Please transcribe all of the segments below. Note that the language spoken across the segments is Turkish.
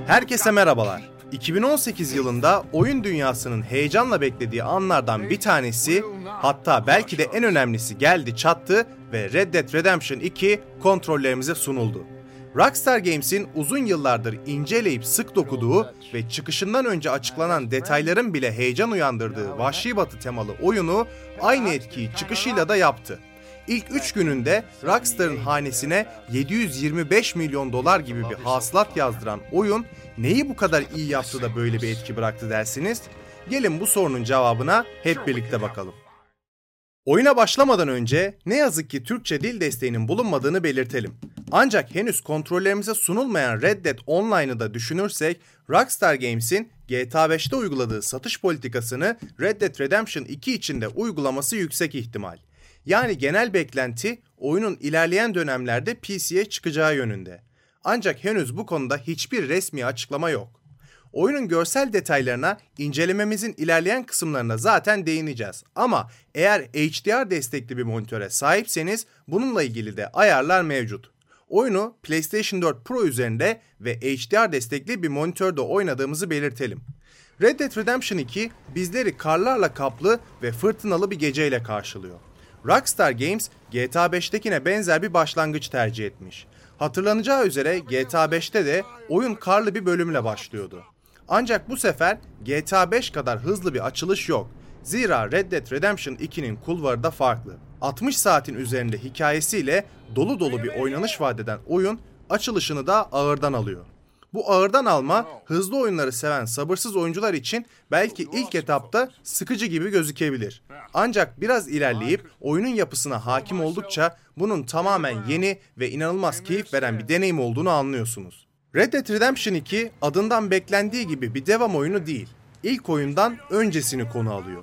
Herkese merhabalar. 2018 yılında oyun dünyasının heyecanla beklediği anlardan bir tanesi, hatta belki de en önemlisi geldi çattı ve Red Dead Redemption 2 kontrollerimize sunuldu. Rockstar Games'in uzun yıllardır inceleyip sık dokuduğu ve çıkışından önce açıklanan detayların bile heyecan uyandırdığı Vahşi Batı temalı oyunu aynı etkiyi çıkışıyla da yaptı. İlk 3 gününde Rockstar'ın hanesine 725 milyon dolar gibi bir hasılat yazdıran oyun neyi bu kadar iyi yaptı da böyle bir etki bıraktı dersiniz? Gelin bu sorunun cevabına hep birlikte bakalım. Oyuna başlamadan önce ne yazık ki Türkçe dil desteğinin bulunmadığını belirtelim. Ancak henüz kontrollerimize sunulmayan Red Dead Online'ı da düşünürsek, Rockstar Games'in GTA 5'te uyguladığı satış politikasını Red Dead Redemption 2 için de uygulaması yüksek ihtimal. Yani genel beklenti oyunun ilerleyen dönemlerde PC'ye çıkacağı yönünde. Ancak henüz bu konuda hiçbir resmi açıklama yok. Oyunun görsel detaylarına incelememizin ilerleyen kısımlarına zaten değineceğiz. Ama eğer HDR destekli bir monitöre sahipseniz bununla ilgili de ayarlar mevcut. Oyunu PlayStation 4 Pro üzerinde ve HDR destekli bir monitörde oynadığımızı belirtelim. Red Dead Redemption 2 bizleri karlarla kaplı ve fırtınalı bir geceyle karşılıyor. Rockstar Games, GTA 5'tekine benzer bir başlangıç tercih etmiş. Hatırlanacağı üzere GTA 5'te de oyun karlı bir bölümle başlıyordu. Ancak bu sefer GTA 5 kadar hızlı bir açılış yok. Zira Red Dead Redemption 2'nin kulvarı da farklı. 60 saatin üzerinde hikayesiyle dolu dolu bir oynanış vaat eden oyun açılışını da ağırdan alıyor. Bu ağırdan alma, hızlı oyunları seven sabırsız oyuncular için belki ilk etapta sıkıcı gibi gözükebilir. Ancak biraz ilerleyip oyunun yapısına hakim oldukça bunun tamamen yeni ve inanılmaz keyif veren bir deneyim olduğunu anlıyorsunuz. Red Dead Redemption 2 adından beklendiği gibi bir devam oyunu değil. İlk oyundan öncesini konu alıyor.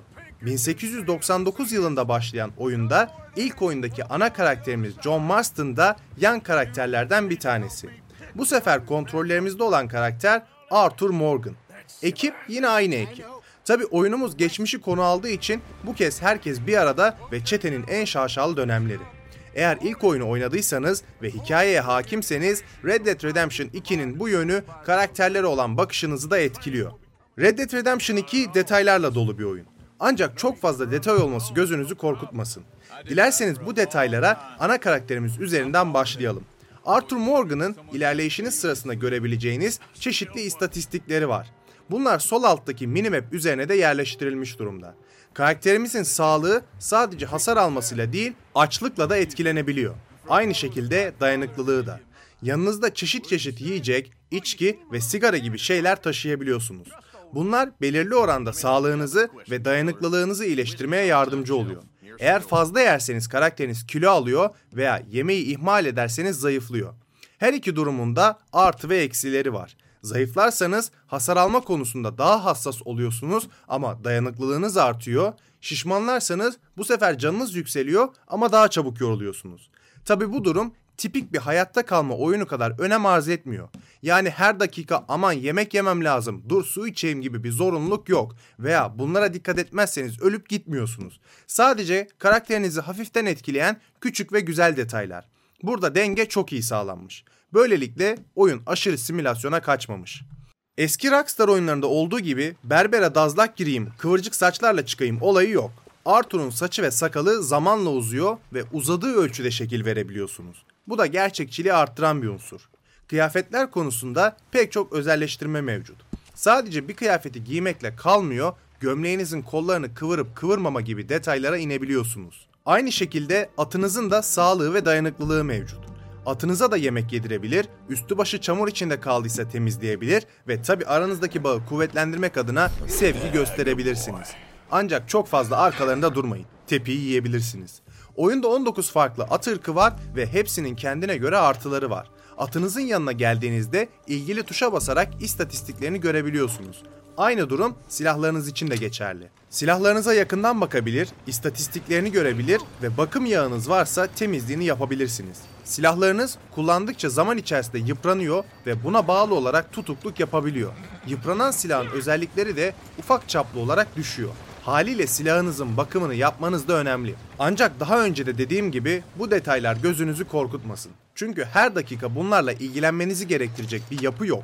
1899 yılında başlayan oyunda ilk oyundaki ana karakterimiz John Marston da yan karakterlerden bir tanesi. Bu sefer kontrollerimizde olan karakter Arthur Morgan. Ekip yine aynı ekip. Tabi oyunumuz geçmişi konu aldığı için bu kez herkes bir arada ve çetenin en şaşalı dönemleri. Eğer ilk oyunu oynadıysanız ve hikayeye hakimseniz Red Dead Redemption 2'nin bu yönü karakterlere olan bakışınızı da etkiliyor. Red Dead Redemption 2 detaylarla dolu bir oyun. Ancak çok fazla detay olması gözünüzü korkutmasın. Dilerseniz bu detaylara ana karakterimiz üzerinden başlayalım. Arthur Morgan'ın ilerleyişiniz sırasında görebileceğiniz çeşitli istatistikleri var. Bunlar sol alttaki minimap üzerine de yerleştirilmiş durumda. Karakterimizin sağlığı sadece hasar almasıyla değil, açlıkla da etkilenebiliyor. Aynı şekilde dayanıklılığı da. Yanınızda çeşit çeşit yiyecek, içki ve sigara gibi şeyler taşıyabiliyorsunuz. Bunlar belirli oranda sağlığınızı ve dayanıklılığınızı iyileştirmeye yardımcı oluyor. Eğer fazla yerseniz karakteriniz kilo alıyor veya yemeği ihmal ederseniz zayıflıyor. Her iki durumun da artı ve eksileri var. Zayıflarsanız hasar alma konusunda daha hassas oluyorsunuz ama dayanıklılığınız artıyor. Şişmanlarsanız bu sefer canınız yükseliyor ama daha çabuk yoruluyorsunuz. Tabi bu durum tipik bir hayatta kalma oyunu kadar önem arz etmiyor. Yani her dakika aman yemek yemem lazım, dur su içeyim gibi bir zorunluluk yok. Veya bunlara dikkat etmezseniz ölüp gitmiyorsunuz. Sadece karakterinizi hafiften etkileyen küçük ve güzel detaylar. Burada denge çok iyi sağlanmış. Böylelikle oyun aşırı simülasyona kaçmamış. Eski Rockstar oyunlarında olduğu gibi berbere dazlak gireyim, kıvırcık saçlarla çıkayım olayı yok. Arthur'un saçı ve sakalı zamanla uzuyor ve uzadığı ölçüde şekil verebiliyorsunuz. Bu da gerçekçiliği arttıran bir unsur. Kıyafetler konusunda pek çok özelleştirme mevcut. Sadece bir kıyafeti giymekle kalmıyor, gömleğinizin kollarını kıvırıp kıvırmama gibi detaylara inebiliyorsunuz. Aynı şekilde atınızın da sağlığı ve dayanıklılığı mevcut. Atınıza da yemek yedirebilir, üstü başı çamur içinde kaldıysa temizleyebilir ve tabi aranızdaki bağı kuvvetlendirmek adına sevgi gösterebilirsiniz. Ancak çok fazla arkalarında durmayın, tepiyi yiyebilirsiniz. Oyunda 19 farklı at ırkı var ve hepsinin kendine göre artıları var. Atınızın yanına geldiğinizde ilgili tuşa basarak istatistiklerini görebiliyorsunuz. Aynı durum silahlarınız için de geçerli. Silahlarınıza yakından bakabilir, istatistiklerini görebilir ve bakım yağınız varsa temizliğini yapabilirsiniz. Silahlarınız kullandıkça zaman içerisinde yıpranıyor ve buna bağlı olarak tutukluk yapabiliyor. Yıpranan silahın özellikleri de ufak çaplı olarak düşüyor. Haliyle silahınızın bakımını yapmanız da önemli. Ancak daha önce de dediğim gibi bu detaylar gözünüzü korkutmasın. Çünkü her dakika bunlarla ilgilenmenizi gerektirecek bir yapı yok.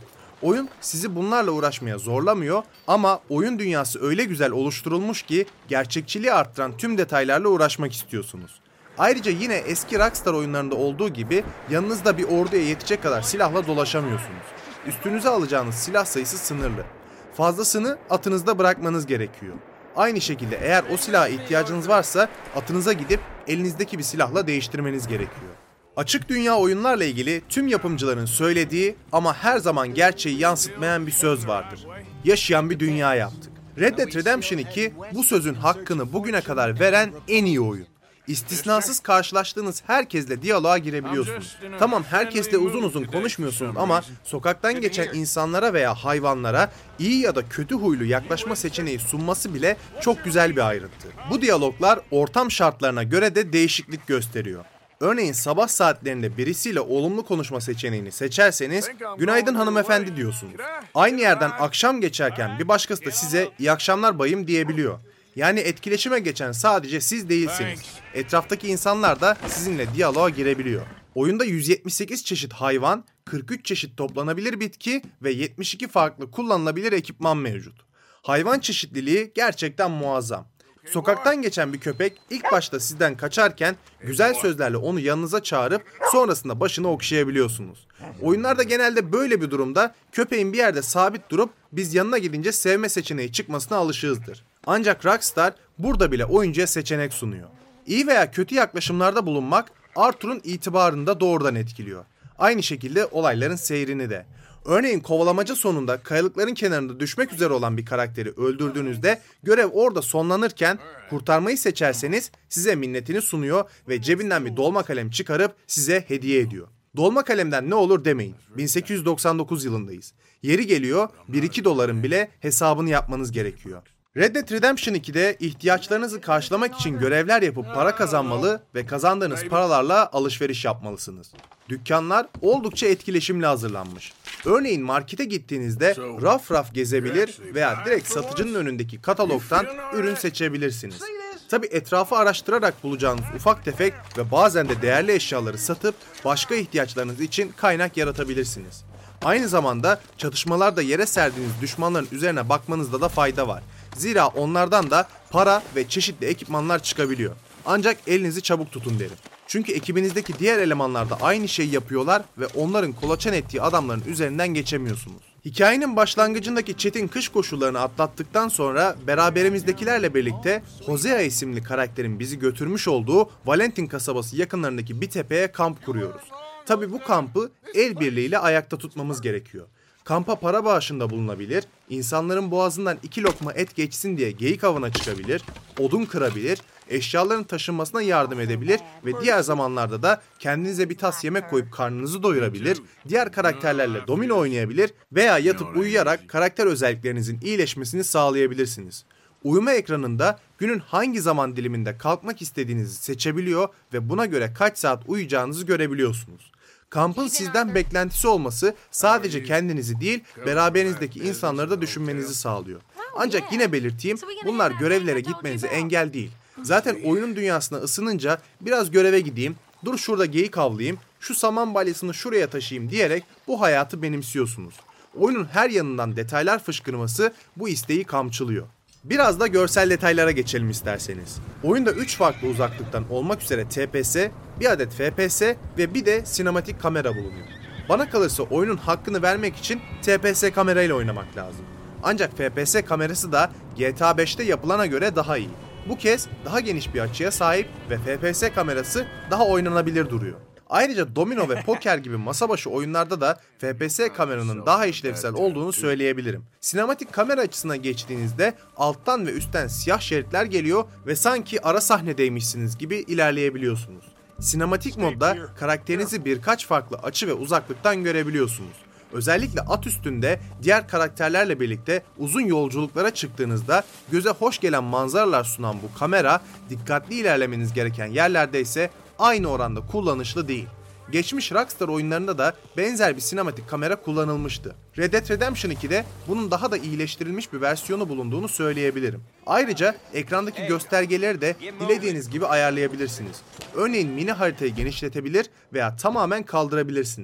Oyun sizi bunlarla uğraşmaya zorlamıyor ama oyun dünyası öyle güzel oluşturulmuş ki gerçekçiliği arttıran tüm detaylarla uğraşmak istiyorsunuz. Ayrıca yine eski Rockstar oyunlarında olduğu gibi yanınızda bir orduya yetecek kadar silahla dolaşamıyorsunuz. Üstünüze alacağınız silah sayısı sınırlı. Fazlasını atınızda bırakmanız gerekiyor. Aynı şekilde eğer o silaha ihtiyacınız varsa atınıza gidip elinizdeki bir silahla değiştirmeniz gerekiyor. Açık dünya oyunlarla ilgili tüm yapımcıların söylediği ama her zaman gerçeği yansıtmayan bir söz vardır. Yaşayan bir dünya yaptık. Red Dead Redemption 2 bu sözün hakkını bugüne kadar veren en iyi oyun. İstisnasız karşılaştığınız herkesle diyaloğa girebiliyorsunuz. Tamam, herkesle uzun uzun konuşmuyorsunuz ama sokaktan geçen insanlara veya hayvanlara iyi ya da kötü huylu yaklaşma seçeneği sunması bile çok güzel bir ayrıntı. Bu diyaloglar ortam şartlarına göre de değişiklik gösteriyor. Örneğin sabah saatlerinde birisiyle olumlu konuşma seçeneğini seçerseniz "Günaydın hanımefendi" diyorsunuz. Aynı yerden akşam geçerken bir başkası da size "İyi akşamlar bayım" diyebiliyor. Yani etkileşime geçen sadece siz değilsiniz. Etraftaki insanlar da sizinle diyaloğa girebiliyor. Oyunda 178 çeşit hayvan, 43 çeşit toplanabilir bitki ve 72 farklı kullanılabilir ekipman mevcut. Hayvan çeşitliliği gerçekten muazzam. Sokaktan geçen bir köpek ilk başta sizden kaçarken güzel sözlerle onu yanınıza çağırıp sonrasında başını okşayabiliyorsunuz. Oyunlarda genelde böyle bir durumda köpeğin bir yerde sabit durup biz yanına gidince sevme seçeneği çıkmasına alışığızdır. Ancak Rockstar burada bile oyuncuya seçenek sunuyor. İyi veya kötü yaklaşımlarda bulunmak Arthur'un itibarını da doğrudan etkiliyor. Aynı şekilde olayların seyrini de. Örneğin kovalamaca sonunda kayalıkların kenarında düşmek üzere olan bir karakteri öldürdüğünüzde görev orada sonlanırken kurtarmayı seçerseniz size minnetini sunuyor ve cebinden bir dolma kalem çıkarıp size hediye ediyor. Dolma kalemden ne olur demeyin. 1899 yılındayız. Yeri geliyor 1-2 doların bile hesabını yapmanız gerekiyor. Red Dead Redemption 2'de ihtiyaçlarınızı karşılamak için görevler yapıp para kazanmalı ve kazandığınız paralarla alışveriş yapmalısınız. Dükkanlar oldukça etkileşimli hazırlanmış. Örneğin markete gittiğinizde raf raf gezebilir veya direkt satıcının önündeki katalogdan ürün seçebilirsiniz. Tabi etrafı araştırarak bulacağınız ufak tefek ve bazen de değerli eşyaları satıp başka ihtiyaçlarınız için kaynak yaratabilirsiniz. Aynı zamanda çatışmalarda yere serdiğiniz düşmanların üzerine bakmanızda da fayda var. Zira onlardan da para ve çeşitli ekipmanlar çıkabiliyor. Ancak elinizi çabuk tutun derim. Çünkü ekibinizdeki diğer elemanlar da aynı şeyi yapıyorlar ve onların kolaçan ettiği adamların üzerinden geçemiyorsunuz. Hikayenin başlangıcındaki çetin kış koşullarını atlattıktan sonra beraberimizdekilerle birlikte Hosea isimli karakterin bizi götürmüş olduğu Valentin kasabası yakınlarındaki bir tepeye kamp kuruyoruz. Tabi bu kampı el birliğiyle ayakta tutmamız gerekiyor. Kampa para bağışında bulunabilir, insanların boğazından 2 lokma et geçsin diye geyik avına çıkabilir, odun kırabilir, eşyaların taşınmasına yardım edebilir ve diğer zamanlarda da kendinize bir tas yemek koyup karnınızı doyurabilir, diğer karakterlerle domino oynayabilir veya yatıp uyuyarak karakter özelliklerinizin iyileşmesini sağlayabilirsiniz. Uyuma ekranında günün hangi zaman diliminde kalkmak istediğinizi seçebiliyor ve buna göre kaç saat uyuyacağınızı görebiliyorsunuz. Kampın sizden beklentisi olması sadece kendinizi değil, beraberinizdeki insanları da düşünmenizi sağlıyor. Ancak yine belirteyim, bunlar görevlere gitmenize engel değil. Zaten oyunun dünyasına ısınınca biraz göreve gideyim, dur şurada geyik avlayayım, şu saman balyasını şuraya taşıyayım diyerek bu hayatı benimsiyorsunuz. Oyunun her yanından detaylar fışkırması bu isteği kamçılıyor. Biraz da görsel detaylara geçelim isterseniz. Oyunda 3 farklı uzaklıktan olmak üzere TPS, bir adet FPS ve bir de sinematik kamera bulunuyor. Bana kalırsa oyunun hakkını vermek için TPS kamerayla oynamak lazım. Ancak FPS kamerası da GTA 5'te yapılana göre daha iyi. Bu kez daha geniş bir açıya sahip ve FPS kamerası daha oynanabilir duruyor. Ayrıca domino ve poker gibi masa başı oyunlarda da FPS kameranın daha işlevsel olduğunu söyleyebilirim. Sinematik kamera açısına geçtiğinizde alttan ve üstten siyah şeritler geliyor ve sanki ara sahnedeymişsiniz gibi ilerleyebiliyorsunuz. Sinematik modda karakterinizi birkaç farklı açı ve uzaklıktan görebiliyorsunuz. Özellikle at üstünde diğer karakterlerle birlikte uzun yolculuklara çıktığınızda göze hoş gelen manzaralar sunan bu kamera dikkatli ilerlemeniz gereken yerlerde ise aynı oranda kullanışlı değil. Geçmiş Rockstar oyunlarında da benzer bir sinematik kamera kullanılmıştı. Red Dead Redemption 2'de bunun daha da iyileştirilmiş bir versiyonu bulunduğunu söyleyebilirim. Ayrıca ekrandaki göstergeleri de dilediğiniz gibi ayarlayabilirsiniz. Örneğin mini haritayı genişletebilir veya tamamen kaldırabilirsiniz.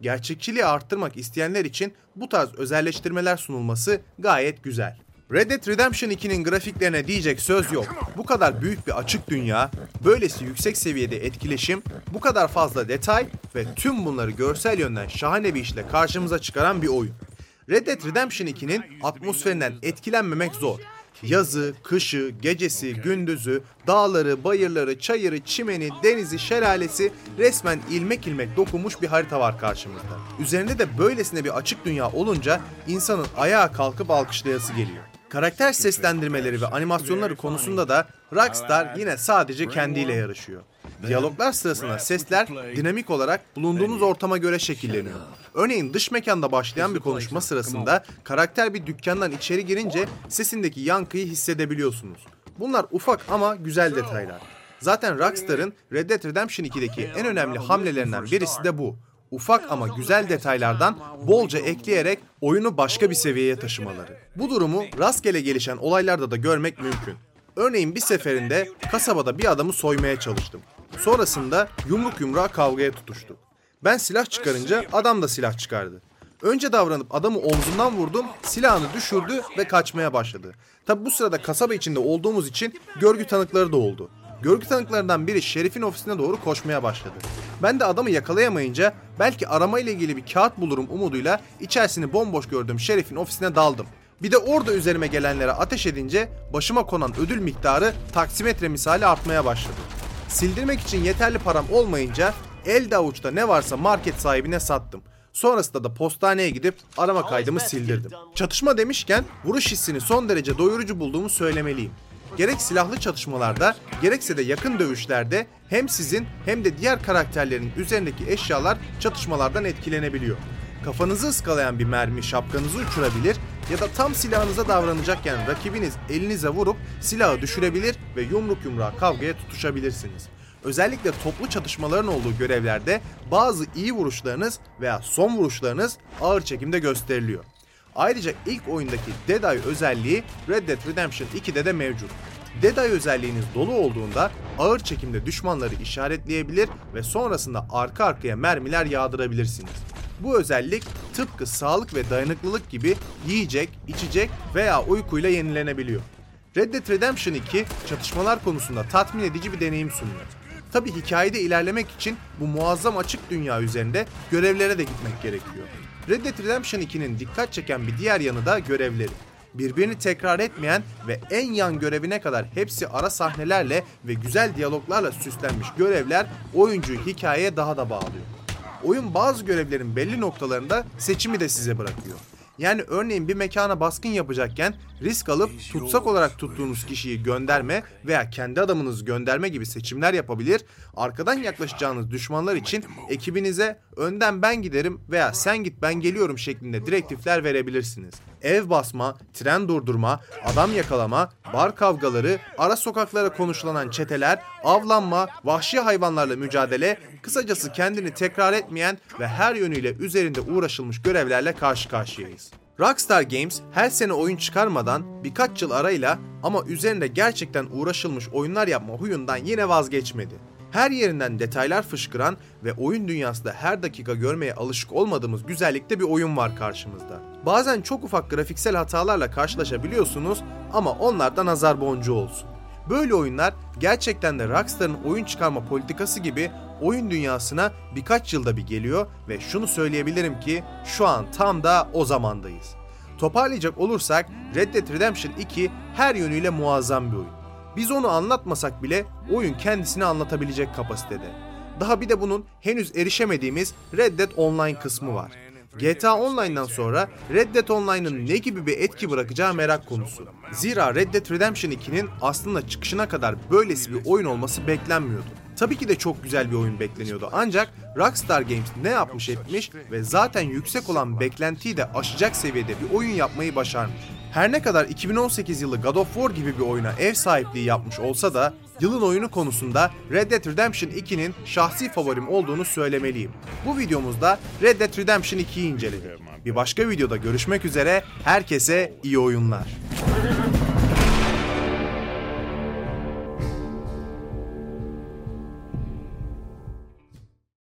Gerçekçiliği arttırmak isteyenler için bu tarz özelleştirmeler sunulması gayet güzel. Red Dead Redemption 2'nin grafiklerine diyecek söz yok. Bu kadar büyük bir açık dünya, böylesi yüksek seviyede etkileşim, bu kadar fazla detay ve tüm bunları görsel yönden şahane bir işle karşımıza çıkaran bir oyun. Red Dead Redemption 2'nin atmosferinden etkilenmemek zor. Yazı, kışı, gecesi, gündüzü, dağları, bayırları, çayırı, çimeni, denizi, şelalesi resmen ilmek ilmek dokunmuş bir harita var karşımızda. Üzerinde de böylesine bir açık dünya olunca insanın ayağa kalkıp alkışlayası geliyor. Karakter seslendirmeleri ve animasyonları konusunda da Rockstar yine sadece kendiyle yarışıyor. Diyaloglar sırasında sesler dinamik olarak bulunduğunuz ortama göre şekilleniyor. Örneğin dış mekanda başlayan bir konuşma sırasında karakter bir dükkandan içeri girince sesindeki yankıyı hissedebiliyorsunuz. Bunlar ufak ama güzel detaylar. Zaten Rockstar'ın Red Dead Redemption 2'deki en önemli hamlelerinden birisi de bu. Ufak ama güzel detaylardan bolca ekleyerek oyunu başka bir seviyeye taşımaları. Bu durumu rastgele gelişen olaylarda da görmek mümkün. Örneğin bir seferinde kasabada bir adamı soymaya çalıştım. Sonrasında yumruk yumruğa kavgaya tutuştuk. Ben silah çıkarınca adam da silah çıkardı. Önce davranıp adamı omzundan vurdum, silahını düşürdü ve kaçmaya başladı. Tabi bu sırada kasaba içinde olduğumuz için görgü tanıkları da oldu. Görgü tanıklarından biri şerifin ofisine doğru koşmaya başladı. Ben de adamı yakalayamayınca belki aramayla ilgili bir kağıt bulurum umuduyla içerisini bomboş gördüğüm şerifin ofisine daldım. Bir de orada üzerime gelenlere ateş edince başıma konan ödül miktarı taksimetre misali artmaya başladı. Sildirmek için yeterli param olmayınca elde avuçta ne varsa market sahibine sattım. Sonrasında da postaneye gidip arama kaydımı sildirdim. Çatışma demişken vuruş hissini son derece doyurucu bulduğumu söylemeliyim. Gerek silahlı çatışmalarda gerekse de yakın dövüşlerde hem sizin hem de diğer karakterlerin üzerindeki eşyalar çatışmalardan etkilenebiliyor. Kafanızı ıskalayan bir mermi şapkanızı uçurabilir ya da tam silahınıza davranacakken rakibiniz elinize vurup silahı düşürebilir ve yumruk yumruğa kavgaya tutuşabilirsiniz. Özellikle toplu çatışmaların olduğu görevlerde bazı iyi vuruşlarınız veya son vuruşlarınız ağır çekimde gösteriliyor. Ayrıca ilk oyundaki Dead Eye özelliği Red Dead Redemption 2'de de mevcut. Dead Eye özelliğiniz dolu olduğunda ağır çekimde düşmanları işaretleyebilir ve sonrasında arka arkaya mermiler yağdırabilirsiniz. Bu özellik tıpkı sağlık ve dayanıklılık gibi yiyecek, içecek veya uykuyla yenilenebiliyor. Red Dead Redemption 2 çatışmalar konusunda tatmin edici bir deneyim sunuyor. Tabi hikayede ilerlemek için bu muazzam açık dünya üzerinde görevlere de gitmek gerekiyor. Red Dead Redemption 2'nin dikkat çeken bir diğer yanı da görevleri. Birbirini tekrar etmeyen ve en yan görevine kadar hepsi ara sahnelerle ve güzel diyaloglarla süslenmiş görevler oyuncuyu hikayeye daha da bağlıyor. Oyun bazı görevlerin belli noktalarında seçimi de size bırakıyor. Yani örneğin bir mekana baskın yapacakken risk alıp tutsak olarak tuttuğunuz kişiyi gönderme veya kendi adamınızı gönderme gibi seçimler yapabilir, arkadan yaklaşacağınız düşmanlar için ekibinize önden ben giderim veya sen git ben geliyorum şeklinde direktifler verebilirsiniz. Ev basma, tren durdurma, adam yakalama, bar kavgaları, ara sokaklara konuşlanan çeteler, avlanma, vahşi hayvanlarla mücadele, kısacası kendini tekrar etmeyen ve her yönüyle üzerinde uğraşılmış görevlerle karşı karşıyayız. Rockstar Games her sene oyun çıkarmadan birkaç yıl arayla ama üzerinde gerçekten uğraşılmış oyunlar yapma huyundan yine vazgeçmedi. Her yerinden detaylar fışkıran ve oyun dünyasında her dakika görmeye alışık olmadığımız güzellikte bir oyun var karşımızda. Bazen çok ufak grafiksel hatalarla karşılaşabiliyorsunuz ama onlardan nazar boncuğu olsun. Böyle oyunlar gerçekten de Rockstar'ın oyun çıkarma politikası gibi oyun dünyasına birkaç yılda bir geliyor ve şunu söyleyebilirim ki şu an tam da o zamandayız. Toparlayacak olursak Red Dead Redemption 2 her yönüyle muazzam bir oyun. Biz onu anlatmasak bile oyun kendisini anlatabilecek kapasitede. Daha bir de bunun henüz erişemediğimiz Red Dead Online kısmı var. GTA Online'dan sonra Red Dead Online'ın ne gibi bir etki bırakacağı merak konusu. Zira Red Dead Redemption 2'nin aslında çıkışına kadar böylesi bir oyun olması beklenmiyordu. Tabii ki de çok güzel bir oyun bekleniyordu ancak Rockstar Games ne yapmış etmiş ve zaten yüksek olan beklentiyi de aşacak seviyede bir oyun yapmayı başarmış. Her ne kadar 2018 yılı God of War gibi bir oyuna ev sahipliği yapmış olsa da yılın oyunu konusunda Red Dead Redemption 2'nin şahsi favorim olduğunu söylemeliyim. Bu videomuzda Red Dead Redemption 2'yi inceledik. Bir başka videoda görüşmek üzere, herkese iyi oyunlar.